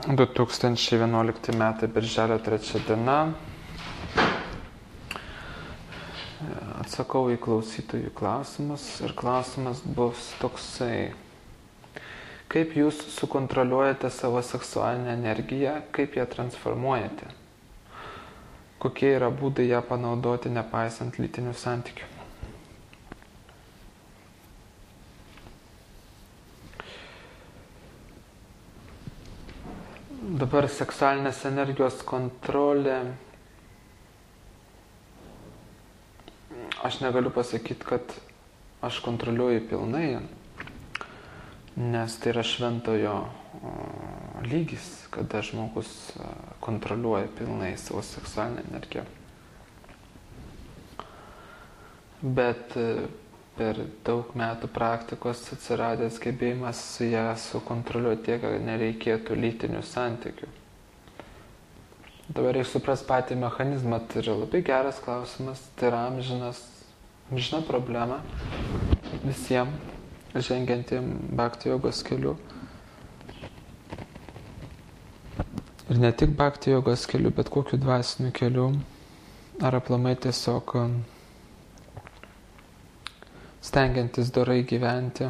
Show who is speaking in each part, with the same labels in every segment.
Speaker 1: 2011 metai, birželio 3 diena. Atsakau į klausytojų klausimus ir klausimas bus toksai. Kaip jūs sukontroliuojate savo seksualinę energiją, kaip ją transformuojate? Kokie yra būdai ją panaudoti, nepaisant lytinių santykių? Dabar seksualinės energijos kontrolė. Aš negaliu pasakyti, kad aš kontroliuoju pilnai, nes tai yra šventojo lygis, kada žmogus kontroliuoja pilnai savo seksualinę energiją. Bet per daug metų praktikos atsiradęs gebėjimas su ją sukontroliuoti tiek, kad nereikėtų lytinių santykių. Dabar reikia suprasti patį mechanizmą, tai yra labai geras klausimas, tai yra amžina problema visiems žengiantiem bhakti jogos keliu. Ir ne tik bhakti jogos keliu, bet kokiu dvasiniu keliu, ar aplamai tiesiog stengiantis dorai gyventi.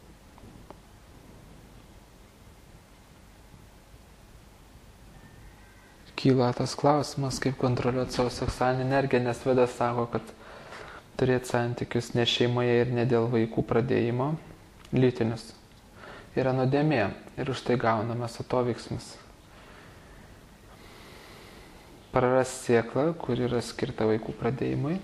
Speaker 1: Kyla tas klausimas, kaip kontroliuoti savo seksualinę energiją, nes Vedas sako, kad turėti santykius ne šeimoje ir ne dėl vaikų pradėjimo, lytinius, yra nuodėmė ir už tai gaunamas atoveiksmis. Praras sėklą, kur yra skirta vaikų pradėjimui,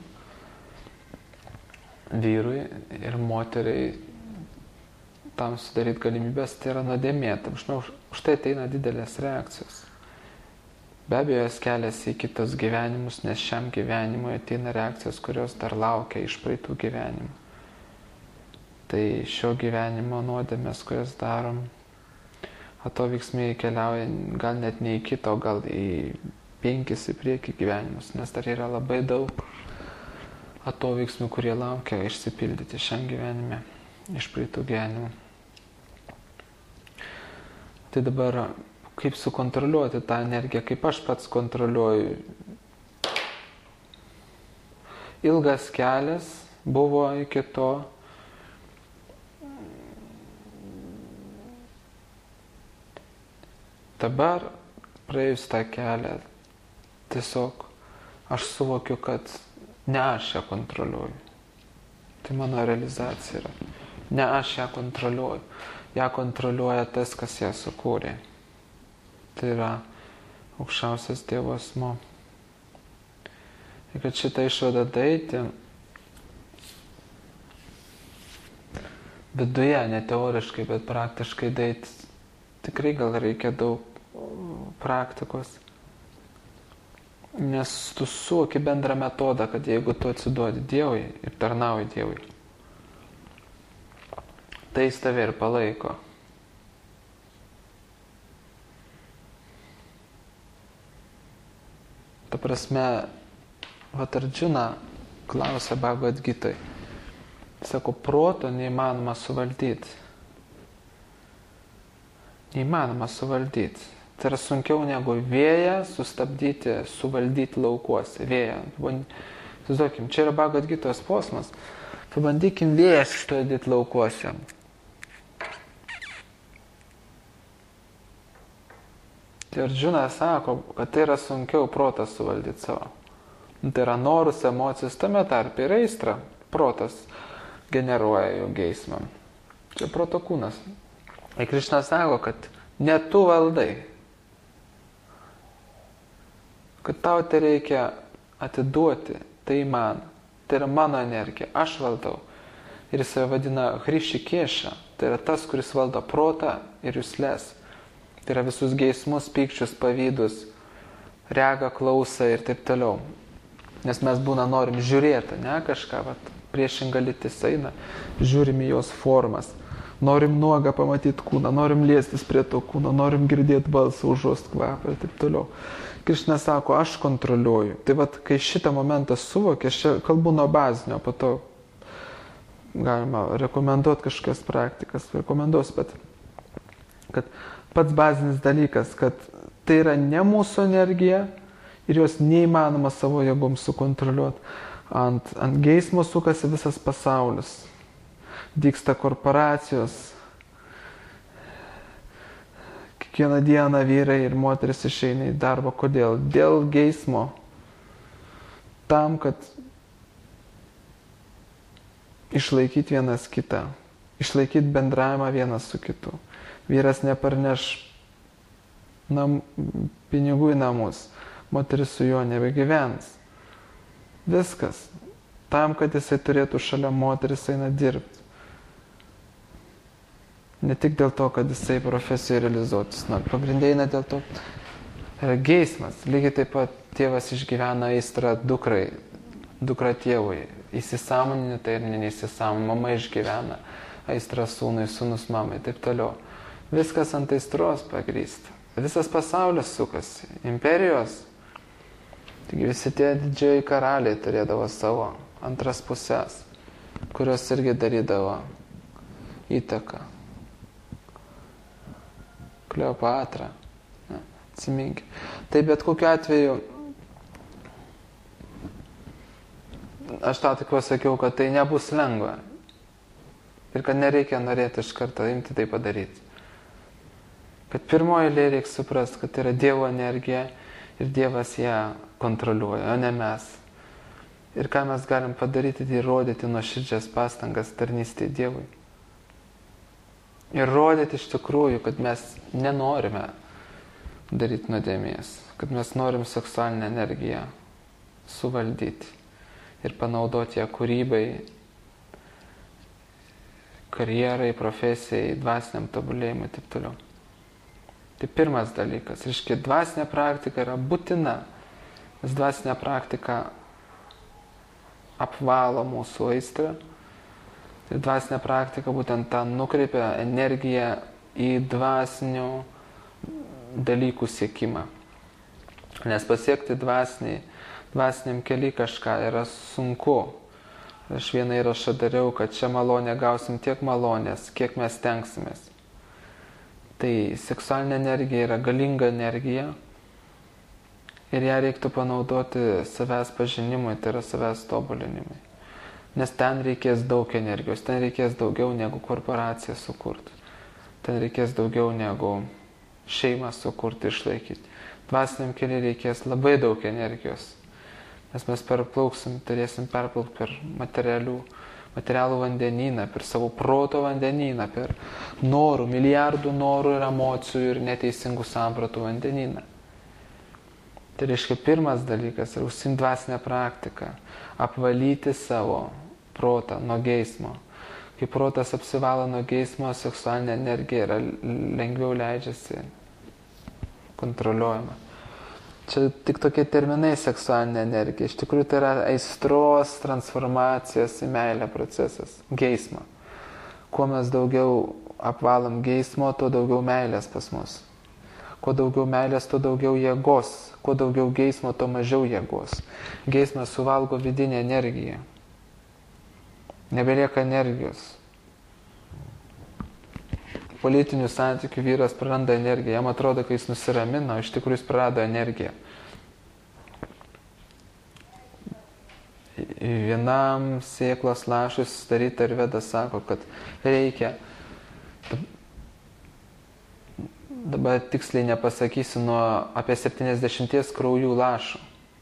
Speaker 1: vyrui ir moteriai tam sudaryti galimybės, tai yra nuodėmė. Už tai ateina didelės reakcijos. Be abejo, jos keliasi į kitus gyvenimus, nes šiam gyvenimui ateina reakcijos, kurios dar laukia iš praeitų gyvenimų. Tai šio gyvenimo nuodėmės, kurias darom, atoveiksmiai keliauja gal net ne į kito, gal į 5 į priekį gyvenimus, nes dar yra labai daug atoveiksmių, kurie laukia išsipildyti šiam gyvenime iš praeitų gyvenimų. Tai dabar kaip sukontroliuoti tą energiją, kaip aš pats kontroliuoju. Ilgas kelias buvo iki to. Dabar praėjus tą kelią, tiesiog aš suvokiu, kad ne aš ją kontroliuoju. Tai mano realizacija yra. Ne aš ją kontroliuoju. Ją kontroliuoja tas, kas ją sukūrė. Tai yra aukščiausias Dievo asmuo. Ir kad šitą išvadą daryti viduje, ne teoriškai, bet praktiškai daryti, tikrai gal reikia daug praktikos. Nes tu suvoki bendrą metodą, kad jeigu tu atsiduodi Dievui ir tarnauji Dievui, tai jis tave ir palaiko. Ta prasme, Arjuna klausia Bhagavad Gitai. Sako, proto neįmanoma suvaldyti. Neįmanoma suvaldyti. Tai yra sunkiau negu vėją sustabdyti, suvaldyti laukuose. Vėją. Suzokim, čia yra Bhagavad Gitos posmas. Pabandykim vėją sustabdyti laukuose. Tai Arjuna sako, kad tai yra sunkiau protą suvaldyti savo. Tai yra norus, emocijos, tame tarpe ir aistra. Protas generuoja jo geismą. Čia proto kūnas. Ir Krišna sako, kad ne tu valdai. Kad tau tai reikia atiduoti, tai man. Tai yra mano energija, aš valdau. Ir jis vadina Hrishikesha. Tai yra tas, kuris valdo protą ir juslės. Tai yra visus geismus, pykčius, pavydus, regą, klausą ir taip toliau. Nes mes norim žiūrėti, ne kažką, priešinga lytis eina, žiūrim į jos formas. Norim nuogą pamatyti kūną, norim liestis prie to kūno, norim girdėti balsą, užuost kvapą ir taip toliau. Krišna sako, aš kontroliuoju. Tai kai šitą momentą suvokia, aš čia kalbu nuo bazinio, po to galima rekomenduoti kažkokias praktikas, rekomenduosiu, bet kad pats bazinis dalykas, kad tai yra ne mūsų energija ir jos neįmanoma savo jėgom sukontroliuoti. Ant geismo sukasi visas pasaulis. Dygsta korporacijos. Kiekvieną dieną vyrai ir moteris išeina į darbą. Kodėl? Dėl geismo. Tam, kad išlaikyti vienas kitą. Išlaikyti bendravimą vienas su kitu. Vyras neparneš pinigų į namus. Moteris su juo nebegyvens. Viskas. Tam, kad jisai turėtų šalia moteris eina dirbti. Ne tik dėl to, kad jisai profesijoje realizuotis. Pagrindė eina dėl to. Yra geismas. Lygiai taip pat tėvas išgyvena aistrą dukrai. Dukra tėvui. Įsisąmoninė tai ir neįsisąmoninė. Mama išgyvena aistrą sūnui, sūnus mamai. Taip toliau. Viskas ant aistros pagrįsta. Visas pasaulis sukasi. Imperijos. Taigi visi tie didžiai karaliai turėdavo savo antras pusės, kurios irgi darydavo įtaką. Kleopatra. Atsiminkit. Tai bet kokiu atveju, aš tą tik pasakiau, kad tai nebus lengva. Ir kad nereikia norėti iš karto imti tai padaryti. Kad pirmoji eilė reikia suprasti, kad tai yra Dievo energija ir Dievas ją kontroliuoja, o ne mes. Ir ką mes galim padaryti, tai rodyti nuoširdžias pastangas tarnystėje Dievui. Ir rodyti iš tikrųjų, kad mes nenorime daryti nuodėmės, kad mes norim seksualinę energiją suvaldyti ir panaudoti ją kūrybai, karjerai, profesijai, dvasiniam tobulėjimui ir taip toliau. Tai pirmas dalykas. Reiškia, dvasinė praktika yra būtina, nes dvasinė praktika apvalo mūsų aistrą. Ir dvasinė praktika būtent tą nukreipia energiją į dvasinių dalykų siekimą. Nes pasiekti dvasiniam keliui kažką yra sunku. Aš vieną įrašą dariau, kad čia malonę gausim tiek malonės, kiek mes tenksimės. Tai seksualinė energija yra galinga energija ir ją reiktų panaudoti savęs pažinimui, tai yra savęs tobulinimui. Nes ten reikės daug energijos, ten reikės daugiau negu korporaciją sukurti. Ten reikės daugiau negu šeimą sukurti, išlaikyti. Dvasiniam keliui reikės labai daug energijos, nes mes turėsim perplaukti per materialų vandenyną, per savo proto vandenyną, per norų, milijardų norų ir emocijų ir neteisingų sampratų vandenyną. Tai reiškia, pirmas dalykas yra užsiimti dvasinę praktiką, apvalyti savo protą nuo geismo. Kai protas apsivalo nuo geismo, seksualinė energija yra lengviau leidžiasi kontroliuojama. Čia tik tokie terminai seksualinė energija. Iš tikrųjų tai yra aistros transformacijos į meilę procesas. Geismo. Kuo mes daugiau apvalom geismo, tuo daugiau meilės pas mus. Kuo daugiau meilės, tuo daugiau jėgos. Kuo daugiau geismo, tuo mažiau jėgos. Geismas suvalgo vidinę energiją. Nebelieka energijos. Politinių santykių vyras praranda energiją. Jam atrodo, kai jis nusiramina, iš tikrųjų jis prarado energiją. Vienam sėklos lašui sudaryta ir Veda sako, kad reikia, dabar tiksliai nepasakysiu, nuo apie 70 kraujų lašų.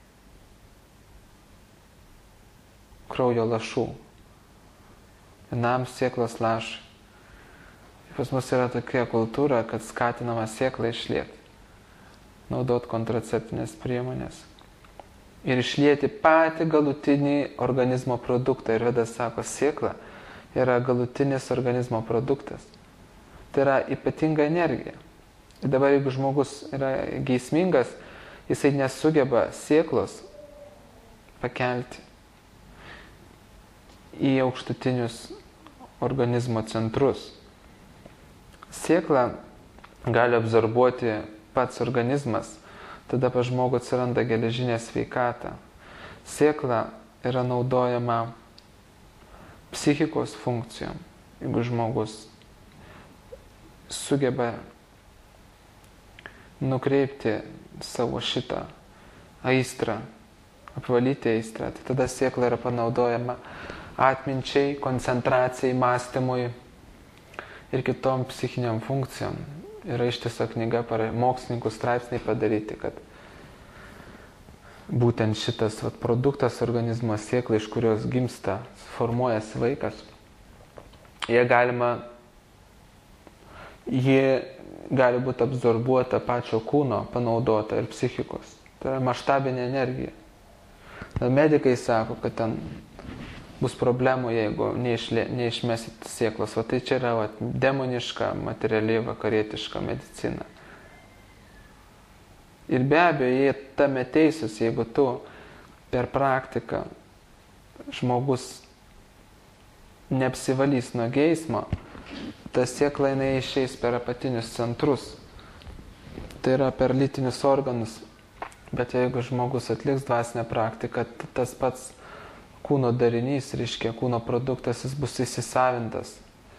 Speaker 1: Kraujo lašų. Vienam sėklos lašui. Pas mus yra tokia kultūra, kad skatinama sėklą išlieti, naudot kontraceptinės priemonės ir išlieti patį galutinį organizmo produktą. Ir Vedas sako, sėkla yra galutinis organizmo produktas. Tai yra ypatinga energija. Ir dabar, jeigu žmogus yra geismingas, jisai nesugeba sėklos pakelti į aukštutinius organizmo centrus. Sėklą gali absorbuoti pats organizmas, tada pas žmogų atsiranda geležinė sveikata. Sėkla yra naudojama psichikos funkcijom. Jeigu žmogus sugeba nukreipti savo šitą aistrą, apvalyti aistrą. Tai tada sėkla yra panaudojama atminčiai, koncentracijai, mąstymui ir kitom psichiniam funkcijom. Yra ištisa knyga, mokslininkų straipsniai padaryti, kad būtent šitas produktas organizmo sėkla, iš kurios gimsta, formuojasi vaikas, jie gali būti absorbuota pačio kūno, panaudota ir psichikos. Tai yra maštabinė energija. Medikai sako, kad ten bus problemų, jeigu neišmesit sėklos. O tai čia yra demoniška, materialiai vakarietiška medicina. Ir be abejo, jie tame teisūs, jeigu tu per praktiką žmogus neapsivalys nuo geismo, ta sėkla jinai išeis per apatinius centrus. Tai yra per lytinius organus. Bet jeigu žmogus atliks dvasinę praktiką, tas pats kūno darinys, reiškia kūno produktas, jis bus įsisavintas.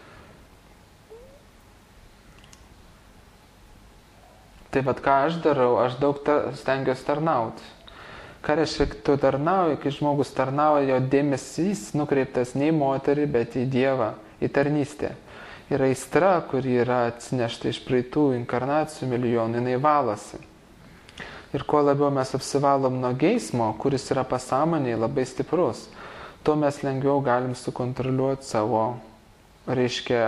Speaker 1: Tai ką aš darau, aš daug stengiuosi tarnauti. Ką reiškia, tu tarnauji, kai žmogus tarnauja, jo dėmesys nukreiptas ne į moterį, bet į Dievą, į tarnystę. Ir aistra, kuri yra atsinešta iš praeitų inkarnacijų milijonų, jinai valasi. Ir kuo labiau mes apsivalom nuo geismo, kuris yra pasąmonėje labai stiprus, tuo mes lengviau galim sukontroliuoti savo, reiškia,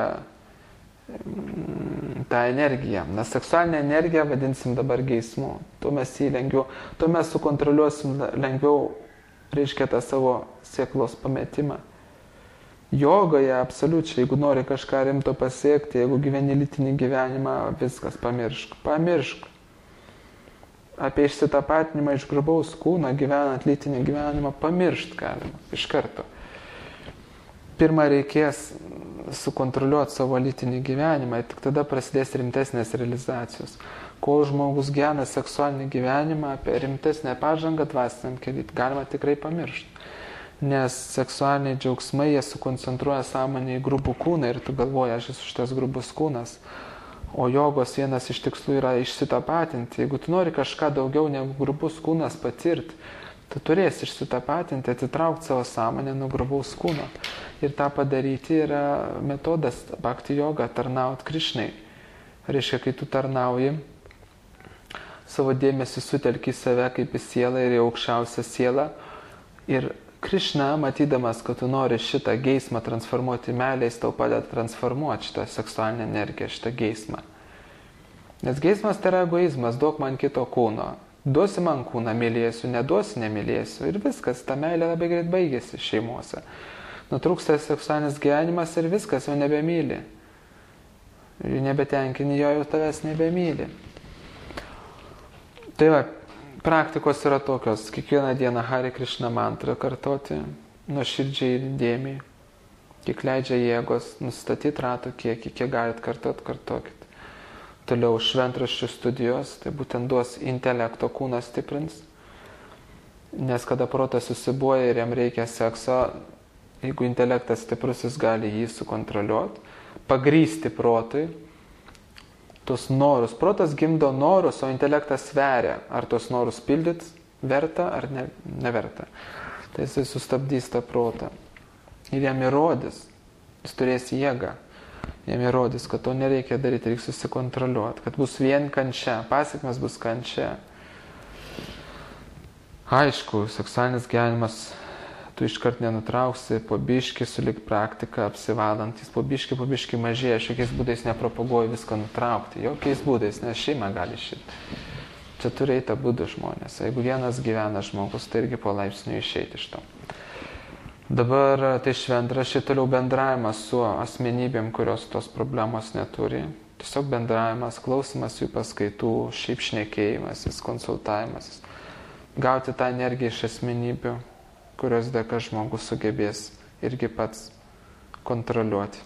Speaker 1: tą energiją. Nes seksualinę energiją vadinsim dabar geismu. Tuo mes sukontroliuosim lengviau, reiškia, tą savo sėklos pametimą. Jogoje absoliučiai, jeigu nori kažką rimto pasiekti, jeigu gyveni lytinį gyvenimą, viskas, pamiršk. Apie išsitapatinimą iš grubaus kūno gyvenant lytinį gyvenimą pamiršt galima iš karto. Pirma, reikės sukontroliuoti savo lytinį gyvenimą ir tik tada prasidės rimtesnės realizacijos. Kol žmogus gyvena seksualinį gyvenimą, apie rimtesnę pažangą dvasiniam kely galima tikrai pamiršti. Nes seksualiniai džiaugsmai, jie sukoncentruoja sąmonę į grubų kūną ir tu galvoji, aš esu šitas grubus kūnas. O jogos vienas iš tikslų yra išsitapatinti. Jeigu tu nori kažką daugiau negu grubus kūnas patirti, tu turėsi išsitapatinti, atitraukti savo sąmonę nuo grubaus kūno. Ir tą padaryti yra metodas bhakti joga, tarnauti Krišnai. Reiškia, kai tu tarnauji, savo dėmesį sutelki į save kaip į sielą ir į aukščiausią sielą. Ir Krišna, matydamas, kad tu nori šitą geismą transformuoti į meilę, jis tau padeda transformuoti šitą seksualinę energiją, šitą geismą. Nes geismas tai yra egoizmas, duok man kito kūno. Duosi man kūną, mylėsiu, neduosi, nemylėsiu. Ir viskas, ta meilė labai greit baigėsi šeimose. Nutrūksta seksualinis gyvenimas ir viskas, jau nebemyli. Ir nebetenkini, jo jau tavęs nebemyli. Tai va, praktikos yra tokios, kiekvieną dieną Hare Krishna mantrą kartoti, nuoširdžiai ir įdėmiai, kiek leidžia jėgos, nustatyti rato kiekį, kiek galit kartokit. Toliau šventraščių studijos, tai būtent duos intelekto, kūnas stiprins, nes kada protas susibuoja ir jam reikia sekso, jeigu intelektas stiprus, jis gali jį sukontroliuoti, pagrysti protui, tos norus. Protas gimdo norus, o intelektas sveria, ar tos norus pildyti verta ar neverta. Tai jisai sustabdys tą protą. Ir jam įrodys, jis turės jėgą, jam įrodys, kad to nereikia daryti, reikia susikontroliuoti, kad bus vien kančia, pasekmės bus kančia. Aišku, seksualinis gyvenimas tu iškart nenutrauksi, po biškį sulik praktiką apsivalant, jis po biškį mažėja, aš jokiais būdais nepropaguoju viską nutraukti, jokiais būdais, nes šeima gali šitą. Čia turi eiti abudu žmonės, jeigu vienas gyvena žmogus, tai irgi po laipsnių išeiti iš to. Dabar tai šventraščiai, toliau bendravimas su asmenybėm, kurios tos problemos neturi. Tiesiog bendravimas, klausimas jų paskaitų, šiaip šnekėjimasis, konsultavimasis. Gauti tą energiją iš asmenybių, kurios dėka žmogus sugebės irgi pats kontroliuoti.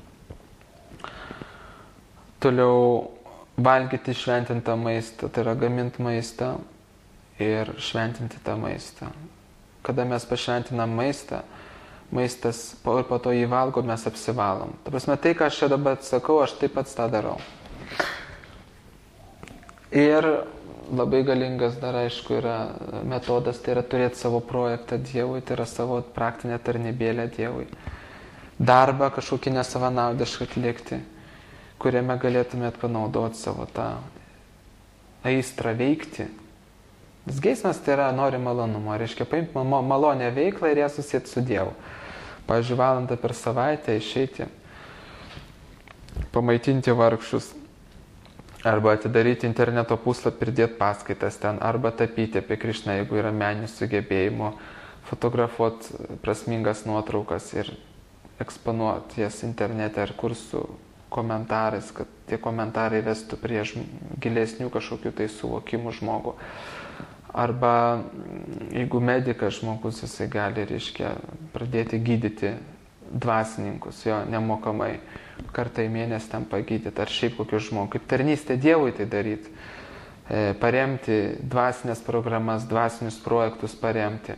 Speaker 1: Toliau valgyti šventintą maistą, tai yra gaminti maistą ir šventinti tą maistą. Kada mes pašventinam maistą, maistas ir po to jį valgom, mes apsivalom. Ta prasme, tai, ką aš čia dabar sakau, aš taip pat tą darau. Ir labai galingas dar aišku yra metodas, tai yra turėti savo projektą Dievui, tai yra savo praktinę tarnybėlę Dievui. Darbą kažkokį nesavanaudišką atlikti, kuriame galėtumėt panaudoti savo tą aistrą veikti. Nes geismas tai yra nori malonumo, reiškia paimti malonę veiklą ir ją susėti su Dievu. Pavyzdžiui, valandą per savaitę išeiti, pamaitinti vargšus, arba atidaryti interneto puslapį ir dėti paskaitas ten, arba tapyti apie Krišną, jeigu yra meninių sugebėjimų, fotografuoti prasmingas nuotraukas ir eksponuoti jas internete ar kursų komentarais, kad tie komentarai vestų prie gilesnių kažkokių tai suvokimų žmogų. Arba jeigu medikas žmogus, jisai gali, reiškia, pradėti gydyti dvasininkus, jo nemokamai, kartą į mėnesį ten pagydyti, ar šiaip kokius žmogų, kaip tarnystė Dievui tai daryti, paremti dvasinės programas, dvasinius projektus paremti.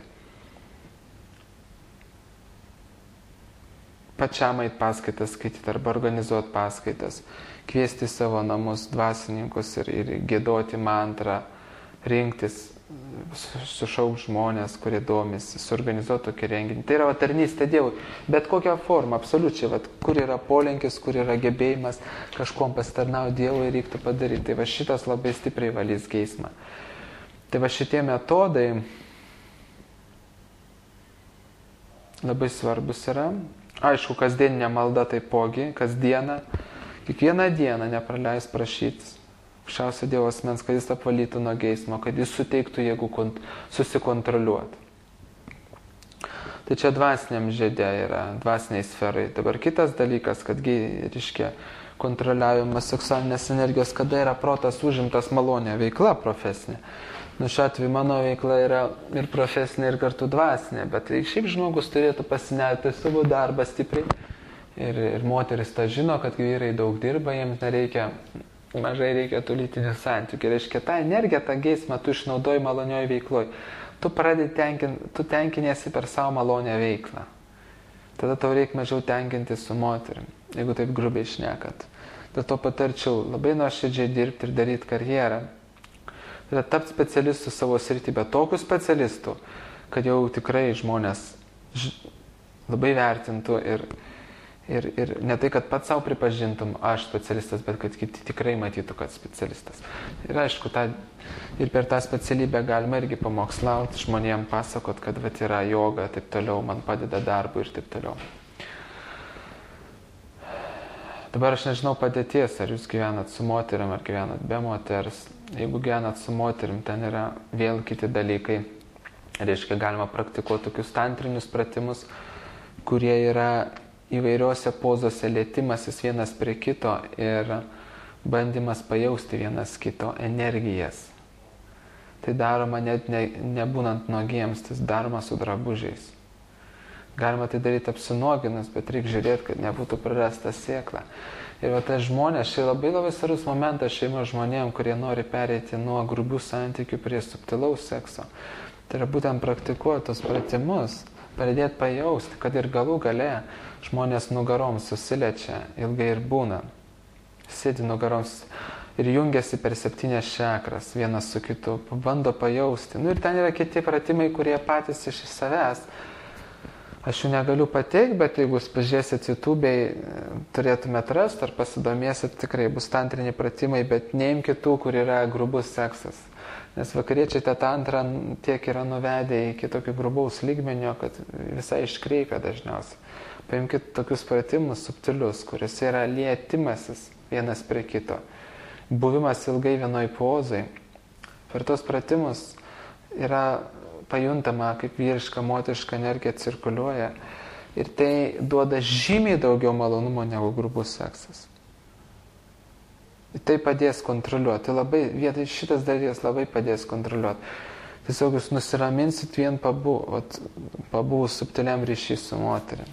Speaker 1: Pačiam eit paskaitas skaityti arba organizuoti paskaitas, kviesti savo namus dvasininkus ir giedoti mantrą, rinktis, sušauk žmonės, kurie domisi, suorganizuoti tokį renginį. Tai yra tarnystė Dievui, bet kokią formą, absoliučiai, kur yra polinkis, kur yra gebėjimas kažkom pasitarnauti Dievui reiktų padaryti. Tai va šitas labai stipriai valys geismą. Tai va šitie metodai labai svarbus yra. Aišku, kasdieninė malda taipogi, kasdieną, kiekvieną dieną nepraleis prašytis aukščiausio Dievo asmens, kad jis apvalytų nuo geismo, kad jis suteiktų jėgų susikontroliuoti. Tai čia dvasiniam žiede yra, dvasiniai sferai. Dabar kitas dalykas, kad, reiškia, kontroliavimas seksualinės energijos, kada yra protas užimtas malonė veikla profesinė. Nu, šiuo atveju mano veikla yra ir profesinė, ir kartu dvasinė, bet šiaip žmogus turėtų pasinerti savo darbą stipriai. Ir moteris tą žino, kad vyrai daug dirba, jiems nereikia, mažai reikia tų lytinių santykių. Reiškia, tą energiją, tą geismą tu išnaudoji malonioj veikloj. Tu tenkinėsi per savo malonę veiklą. Tada tau reikia mažiau tenkinti su moterim, jeigu taip grubiai šnekat. Dėl to patarčiau labai nuoširdžiai dirbti ir daryti karjerą. Tai yra tapti specialistų savo srity, bet tokių specialistų, kad jau tikrai žmonės labai vertintų ir ne tai, kad pats savo pripažintum, aš specialistas, bet kad kiti tikrai matytų, kad specialistas. Ir aišku, ir per tą specialybę galima irgi pamokslauti, žmonėm pasakot, kad vat yra joga, taip toliau, man padeda darbui ir taip toliau. Dabar aš nežinau padėties, ar jūs gyvenat su moterim, ar gyvenat be moters. Jeigu gyvenat su moterim, ten yra vėl kiti dalykai. Reiškia, galima praktikuoti tokius tantrinius pratimus, kurie yra įvairiose pozose lietimasis vienas prie kito ir bandymas pajausti vienas kito energijas. Tai daroma net nebūnant nuogiems, tai daroma su drabužiais. Galima tai daryti apsinuoginus, bet reikia žiūrėti, kad nebūtų prarasta sėkla. Ir va tai žmonės, čia labai svarbus momentas šeimos žmonėm, kurie nori pereiti nuo grubių santykių prie subtilaus sekso. Tai yra būtent praktikuoti tos pratimus, pradėti pajausti, kad ir galų gale žmonės nugarom susiliečia, ilgai ir būna. Sėdi nugaroms ir jungiasi per 7 čakras vienas su kitu, bando pajausti. Ir ten yra kiti pratimai, kurie patys iš savęs. Aš jų negaliu pateikti, bet jeigu jūs pažiūrėsit YouTube'ai, turėtumėt rasti ar pasidomėsit, tikrai bus tantriniai pratimai, bet neimkit tų, kur yra grubus seksas. Nes vakariečiai tą tantrą tiek yra nuvedę iki tokio grubaus lygmenio, kad visai iškreipia dažniausiai. Paimkit tokius pratimus subtilius, kuris yra lietimasis vienas prie kito. Buvimas ilgai vienoj pozai. Per tos pratimus yra pajuntama, kaip vyriška, moteriška energija cirkuliuoja. Ir tai duoda žymiai daugiau malonumo negu grubus seksas. Tai padės kontroliuoti. Šitas dalykas labai padės kontroliuoti. Tiesiog jūs nusiraminsit vien pabuvus subtiliam ryšį su moterim.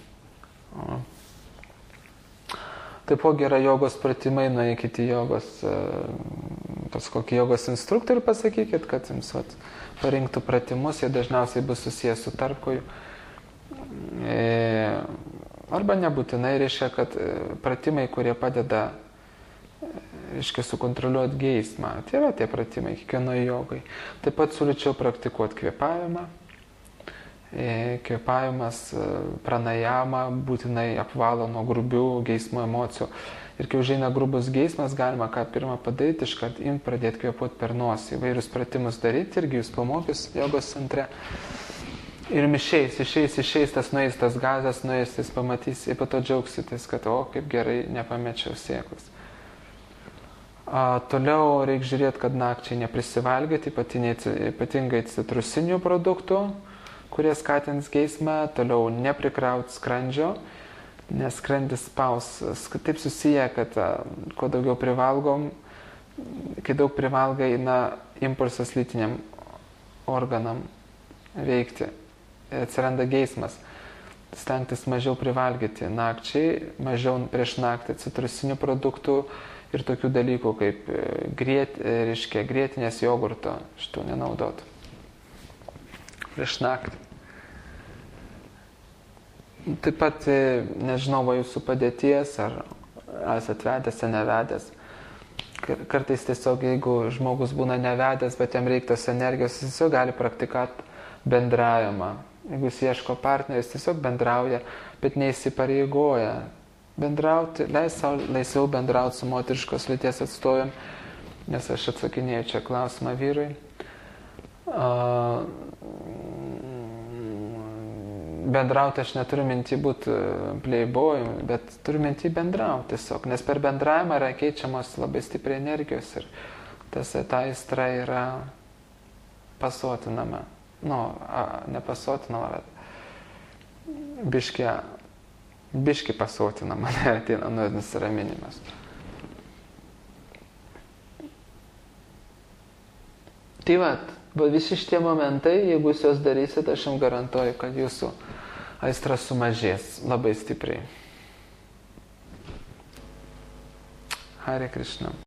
Speaker 1: Taipogi yra jogos pratimai, nueikite į jogos, pas kokį jogos instruktorių pasakykit, kad jums parinktų pratimus, jie dažniausiai bus susijęs su tarpkoju. Arba nebūtinai reiškia, kad pratimai, kurie padeda reiškia sukontroliuoti geismą. Tai yra tie pratimai kiekvienoje jogai. Taip pat siūlyčiau praktikuoti kvėpavimą. Kvėpavimas, pranajama būtinai apvalo nuo grubių geismo emocijų. Ir kai užeina grubus geismas, galima ką pirmą padaryti, iškart pradėti kvėpuoti per nosį. Įvairius pratimus daryti, irgi jūs pamokys jogos centre. Ir išeis tas nueis, tas gazas nueis, jis pamatys, ir po to džiaugsitės, kad kaip gerai nepamečiau sėklas. Toliau reikia žiūrėti, kad nakčiai neprisivalgyti, ypatingai citrusinių produktų, kurie skatins geismą. Toliau neprikrauti skrandžio, nes skrandis spaus. Taip susiję, kad kuo daugiau privalgom, kai daug privalgai, impulsas lytiniam organam veikti. Atsiranda geismas. Stengtis mažiau privalgyti nakčiai, mažiau prieš naktį citrusinių produktų ir tokių dalykų kaip grietinės jogurto, šitų nenaudot prieš naktį. Taip pat nežinau jūsų padėties, ar esat vedęs ar nevedęs. Kartais tiesiog, jeigu žmogus būna nevedęs, bet jam reikia tos energijos, jis tiesiog gali praktikati bendravimą. Jeigu jis ieško partneris, tiesiog bendrauja, bet neįsipareigoja bendrauti, leis savo laisviau bendrauti su moteriškos lyties atstovėm, nes aš atsakinėjau čia klausimą vyrui. Bendrauti aš neturiu minti būti playboy, bet turiu minti bendrauti tiesiog, nes per bendravimą yra keičiamos labai stipriai energijos ir ta aistra yra pasotinama. Nepasotinama, bet biški pasotinama, ateina nusiraminimas. Tai visi šitie momentai, jeigu jūs juos darysit, aš jums garantuoju, kad jūsų aistra sumažės labai stipriai. Hare Krishna.